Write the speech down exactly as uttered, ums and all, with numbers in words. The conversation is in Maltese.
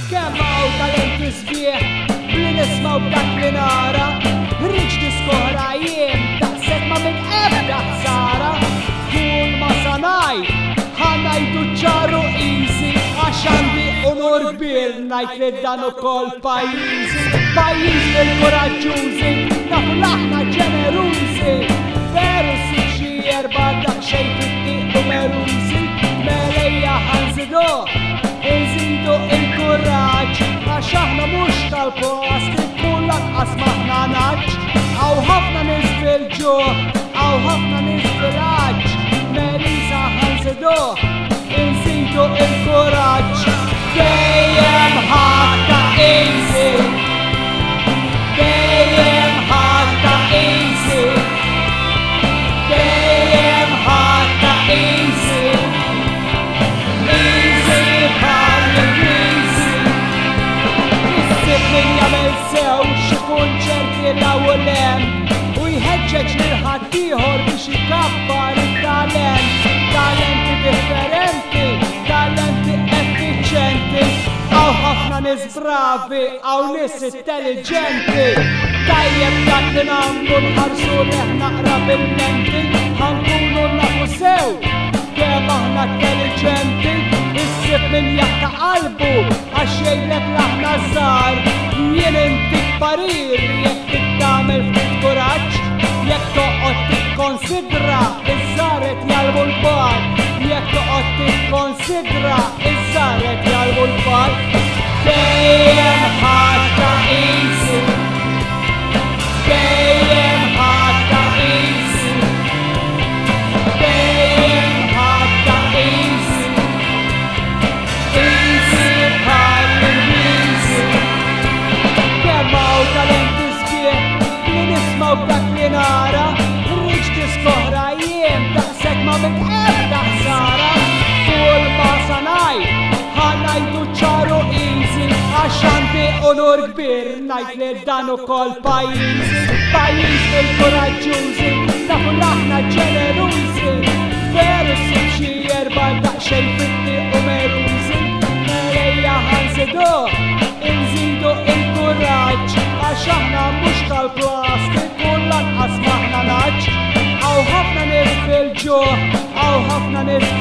Kemm hawn talenti sbieħ li nismaw b'dak li nara, riġdi skoħra jiem daqshekk ma minn ebda ħsara. Kull ma sanaj ħanajdu ċaru easy għax għandi onur kbir ngħid li dan ukoll pajjiżi. Pajjiż lill-kuraġġużi nafu l-aħna ġenerużi, veru si xi erba' daqsxejn fit-tieq numerużi. Melejja ħanżiduh inżidu il-kuraġġ għax aħna mhux tal-post li tkun lanqas maħna naġġ. Hawn ħafna nies fil-ġuħ, hawn ħafna nies fil-għaġġ. Melisa ħanżiduh inżidu il-kuraġġ. Dejjem ħadta easy, dejjem ħadta easy, dejjem ħadta easy. Easy bħall-Ingliżi. Issib min jagħmel sew xi kunċerti l-ewwel hemm u jħeġġeġ lil ħaddieħor biex ikabbar it-talent. Talenti differenti, talenti effiċjenti. Hawn ħafna nies bravi, hawn nies intelligenti. Tajjeb dak li nagħmlu nħarsu leħ naqra bil-lenti, ħankunu nafu sew kemm aħna intelligenti. Issib min jaqta' qalbu għax jgħidlek l-aħna żgħar. Jien intik parir jekk tittamel ftit kuraġġ, jekk toqgħod tikkonsidra iż-żaret jalbu l-bar, jekk toqgħod tikkonsidra iż-żaret jalbu l-bar. Dejjem ħadta easy, dejjem ħadta easy, dejjem ħadta easy. Easy bħall-Ingliżi. Kemm hawn talenti sbieħ li nismaw b'dak li nara, riġdi skoħra jiem daqshekk ma minn ebda ħsara. Kull ma sanaj ħanajdu ċaru easy għax għandi onur kbir ngħid li dan ukoll pajjiżi. Pajjiż lill-kuraġġużi nafu l-aħna ġenerużi, veru ssib xi erba' daqsxejn fit-tieq numerużi. Melejja ħanżiduh inżidu il-kuraġġ għax aħna mhux tal-plastik u lanqas maħna naġġ. Hawn ħafna nies fil-ġuħ, hawn ħafna nies